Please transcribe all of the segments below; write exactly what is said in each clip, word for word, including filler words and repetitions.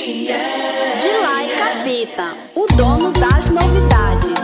O dono das novidades.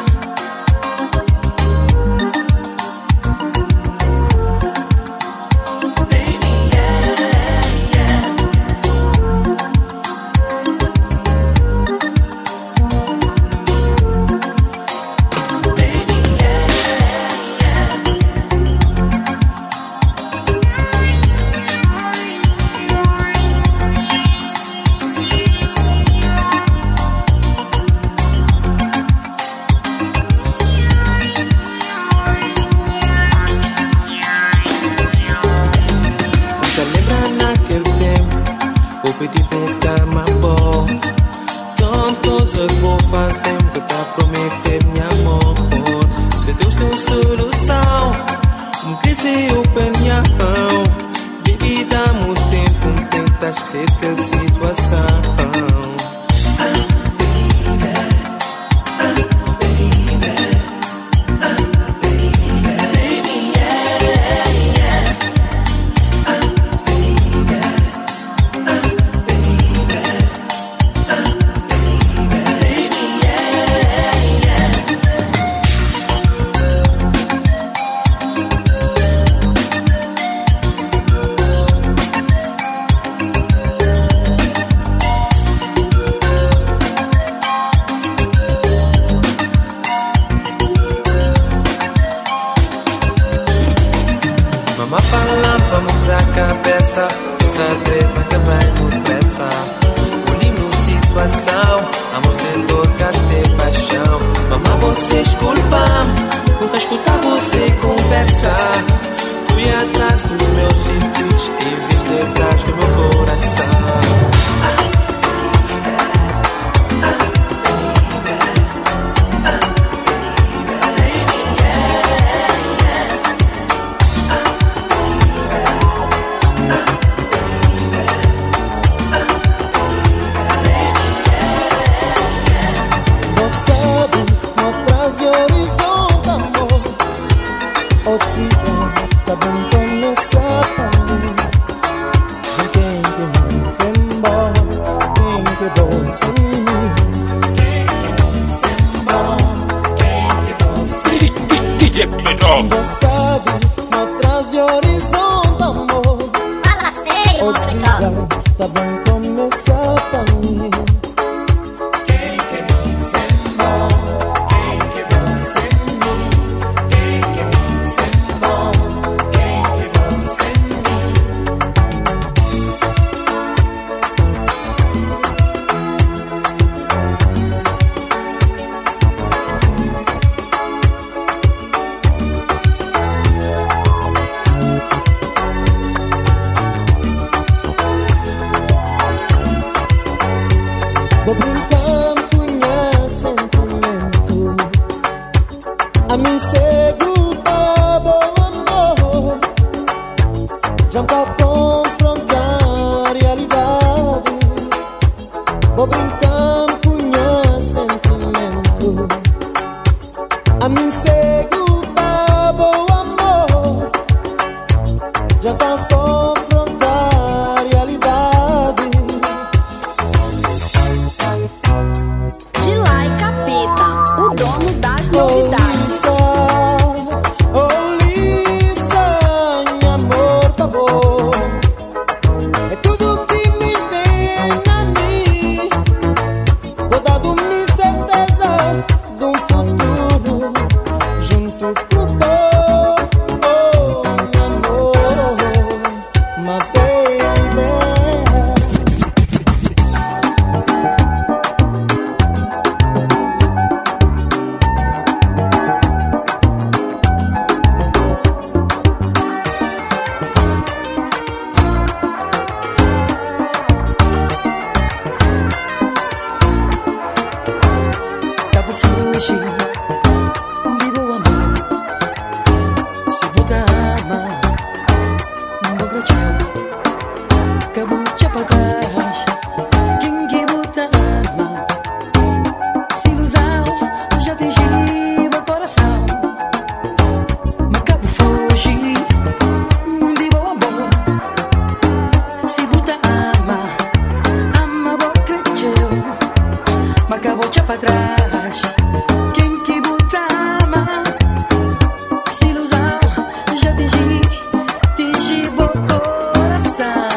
voltar pra trás. Quem que botava essa ilusão? Já atingi, atingi o coração.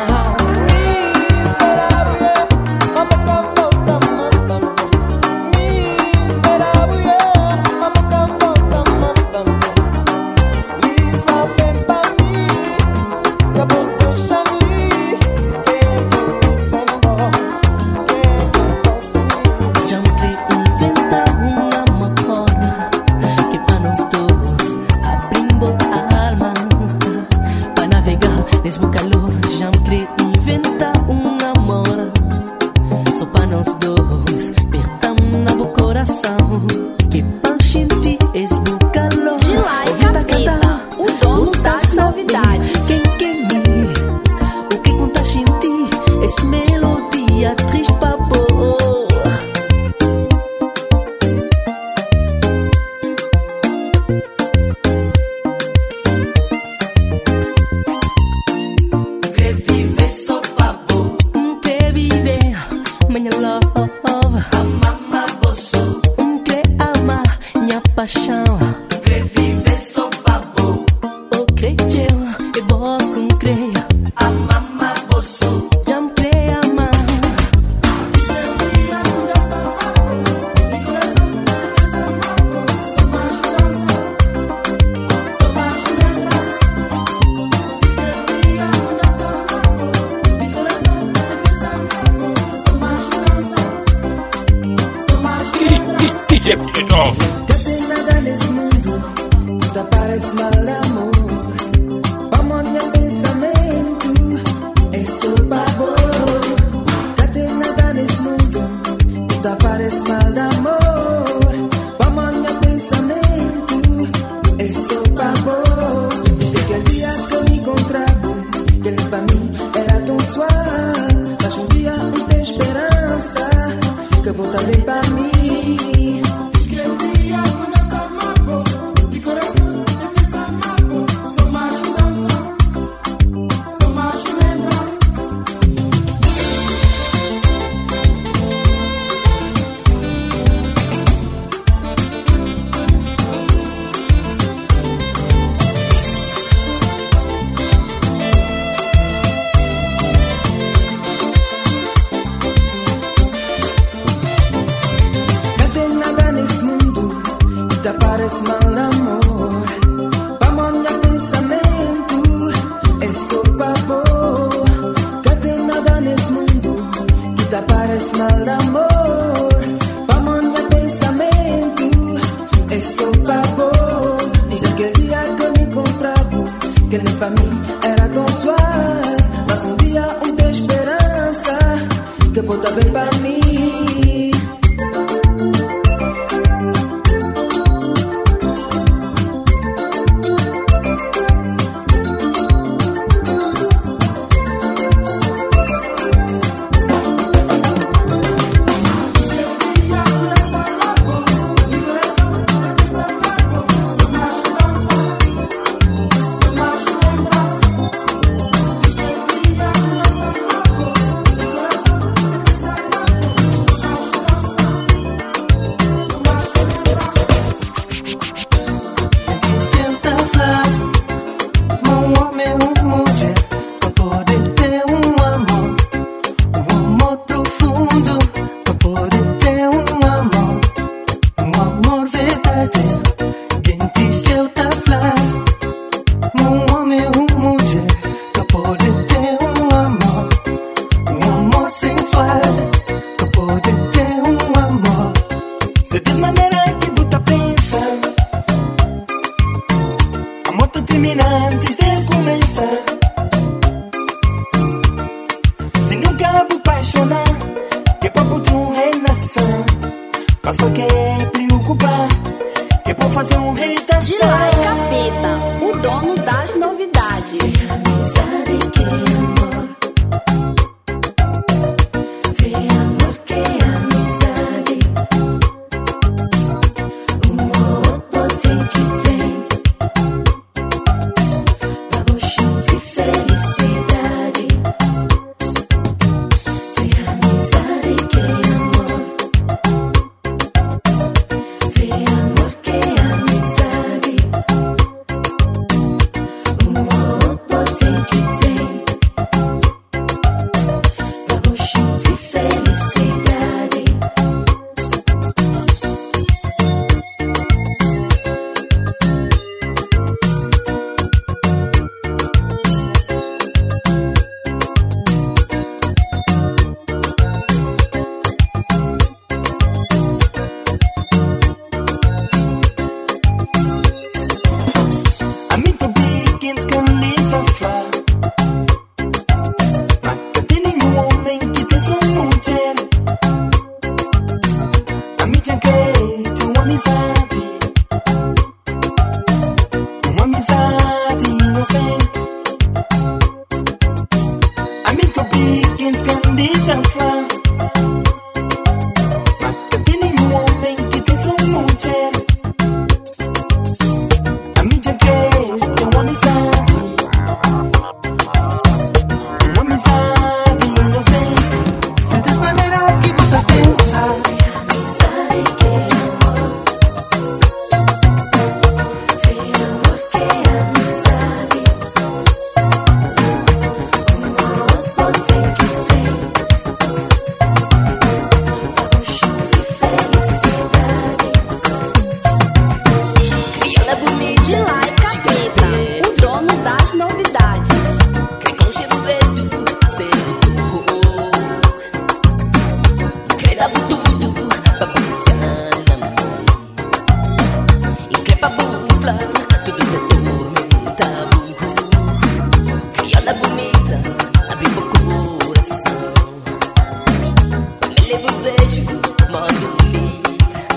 tava tudo pra brilhar na mão. Increpa bufla, tudo atormentado. Criola bonita, abriu o coração. Me levo os eixos, modo livre.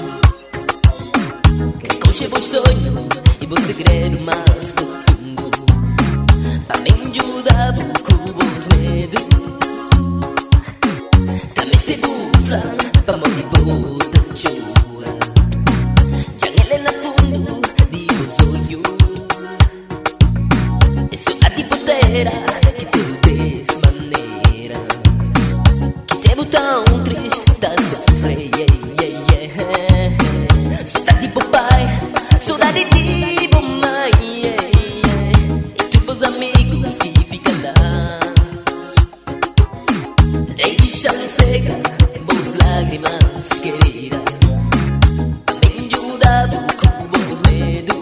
Conchego os sonhos e vou segredo mais profundo. Pra me ajudar com os medos. Também este bufla, pra morrer bota chora. Janela na fundo de um sonho. E sou a tipotera que te desse maneira. Que te tão triste, tá sofrendo, yeah, yeah, yeah. Sou tá tipo pai, saudade tipo mãe, yeah, yeah. E tu meus amigos que ficam lá. Deixa-me seca, boas lágrimas, querida. Também ajudado com os medos.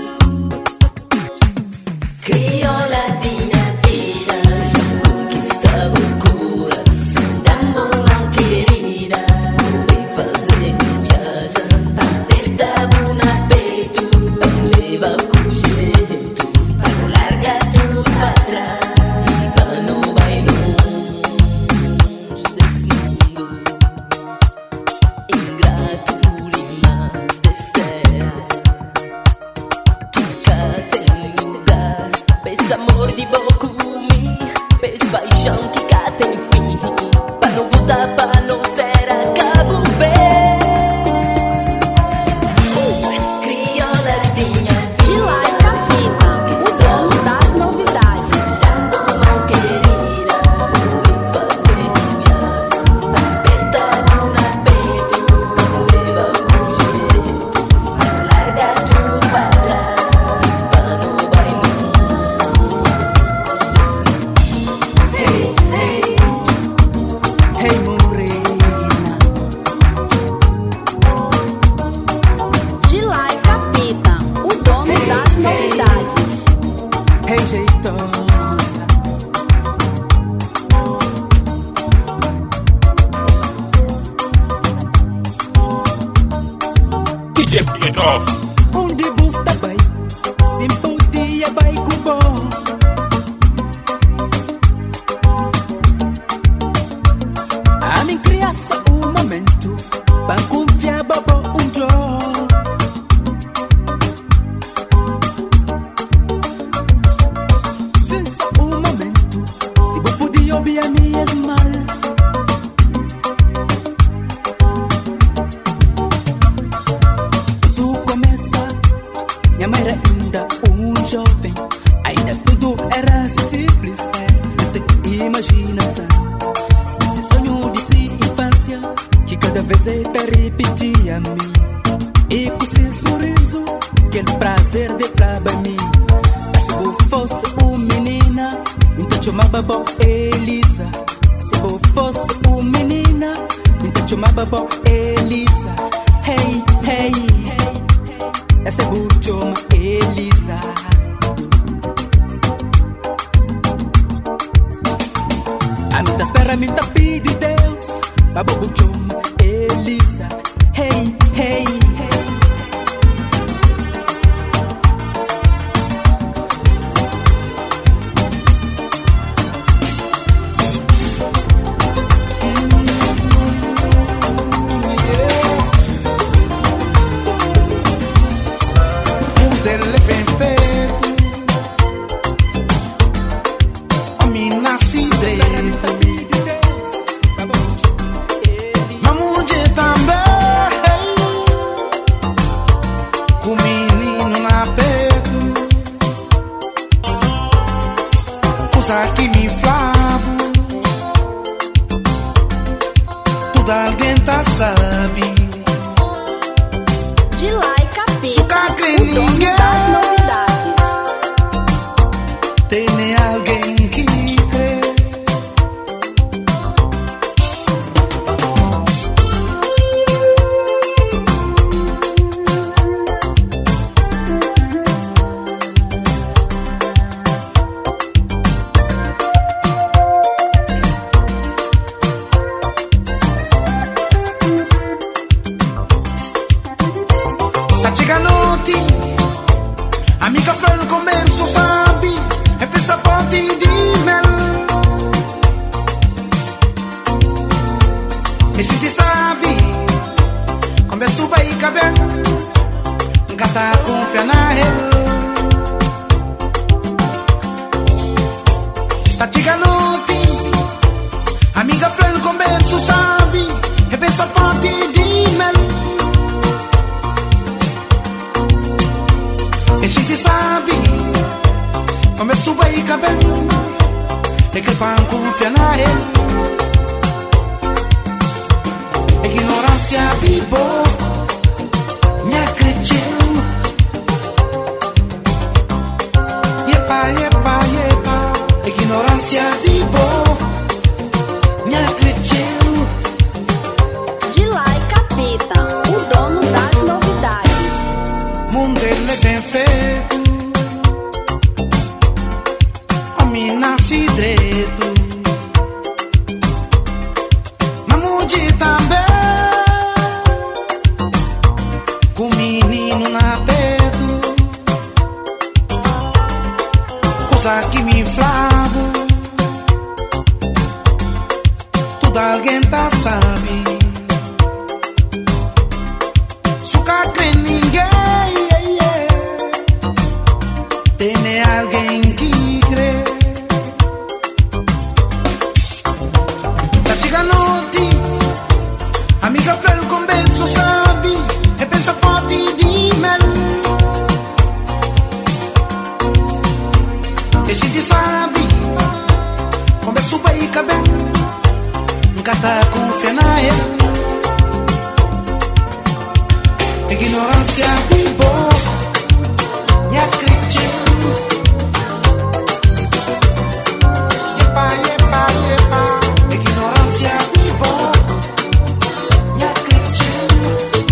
Crioladinha vida, já conquistava o coração da mão querida. Vou fazer viagem, apertava na peito, pra me levar com jeito, pra não largar tudo pra trás e pra não vai longe desse mundo ingrato demais desse terra. Que cá tem lugar pra esse amor de boca comigo, pra esse paixão que cá tem fim, pra não voltar pra nos terra Cabo Verde. Crioladinha De lá e Capita, o dono das novidades. mão querida, vou fazer viagem, apertado na peito, levar com jeito, pra não largar tudo pra trás, pra não vai longe. Hey, hey, hey morena, De lá e Capita, o dono das novidades. hey jeitosa. D J Beat Off. Onde busta vai, simpatia vai com bom. A mim criança um momento, pra confiar bobo um jogo. Sem só um momento, se vou poder ouvir a minha mal. Tu começa, minha mãe era ainda um jovem, ainda tudo era simples, é, essa imaginação, esse sonho de si infância, que cada vez é te repetia a mim, e com seu sorriso, aquele prazer de falar pra mim. Se eu fosse uma menina, então chamava bom Elisa. Se eu fosse uma menina, então chamava bom Elisa. Hey, hey, essa é buchoma Elisa. A minha espera, a minha pede Deus, babo buchoma Elisa. Hey, hey, dele bem feito, homem nasce direito, mas mulher também, com menino na peito, coisa que me flavo, tudo alguém tá sabe. De lá e Capita, Suca o crê dono ninguém. das novidades. Tem alguém que crê. E se te sabe, começo a ir caber, gata confia na ele. Tá te galante, amiga pleno começo sabe, e pensa forte de mel. E se te sabe, começo a ir caber, e que pan confia na ele. Ignorância de boa me acreditou. Yepa, yepa, yepa. Ignorância de boa me acreditou. De lá e capita, o dono das novidades. Mundo ele é bem feito, homem nasce direito. Mamude também. Que me inflavo, tudo alguém tá sabe. Suca crê ninguém, yeah, yeah. Tem alguém que crê. Tá chegando, amiga pra ele convenço sabe, e pensa forte de mel. E se te sabe, começo a ir caber, nunca tá confia na ele. Ignorância de boa, me acredito. Yepa, yepa, yepa. Ignorância de boa, me acredito.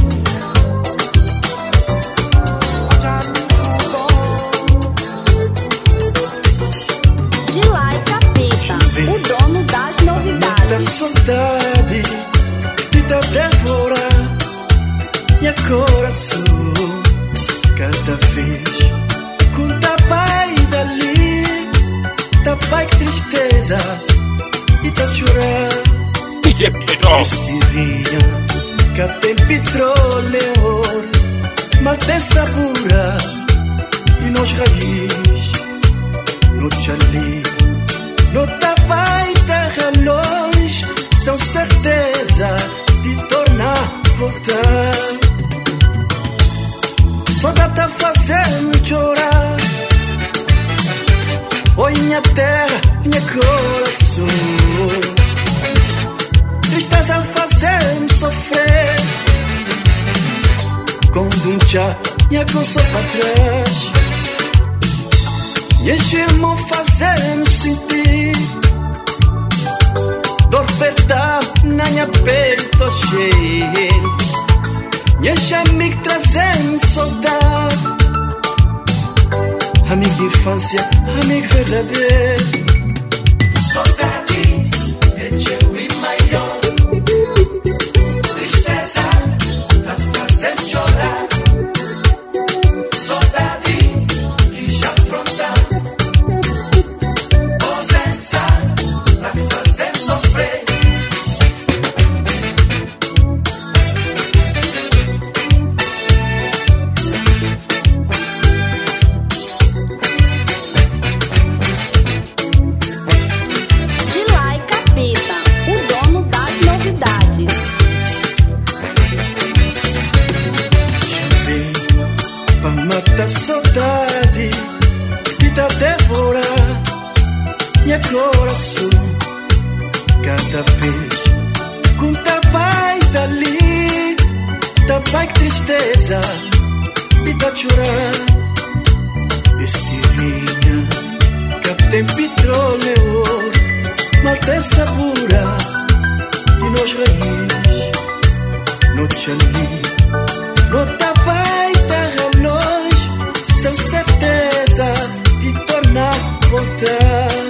De lá e capita, o dono das novidades. Da saudade de te devorar meu coração. Cada vez com tabai dali, tabai que tristeza e tá chorar. D J Pedroff. Estirinha que tem petróleo, mal tem sabura e nos raiz. No chali, no tabai terra longe, são certeza de tornar voltar. Só dá tá fazendo chorar. Oi minha terra, minha coração. Estás a fazer-me sofrer. Quando um tchá, minha coisa pra trás. E este irmão fazer-me sentir dor verdade na minha peito cheio. E este amigo trazendo saudade. Amigo de infância, amigo verdadeiro. Saudade é teu e maior. Tristeza tá fazendo chorar. Saudade que já afronta. Ausência tá fazendo sofrer. Da saudade que tá devorar meu coração. Cada vez com tabai dali, tabai que tristeza e tá chorar. Estirinha que tem petróleo, mal tem sabura e nos raiz. No chali, no tabai terra longe, são certeza de tornar voltar.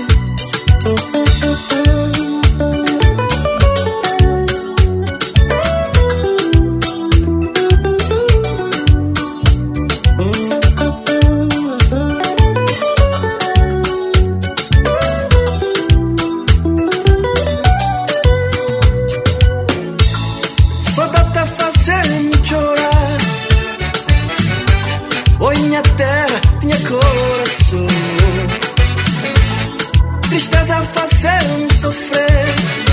tristeza fazendo sofrer.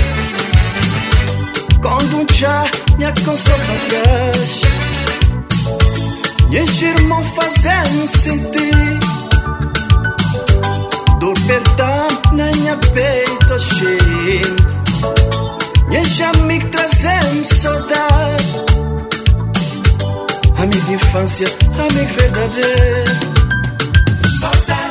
Quando um já me aconselha pra trás, meus irmãos fazendo sentir dor perdão na minha peito cheio. Meus amigos trazendo saudade, amigo de infância, amigo verdadeiro. Saudade.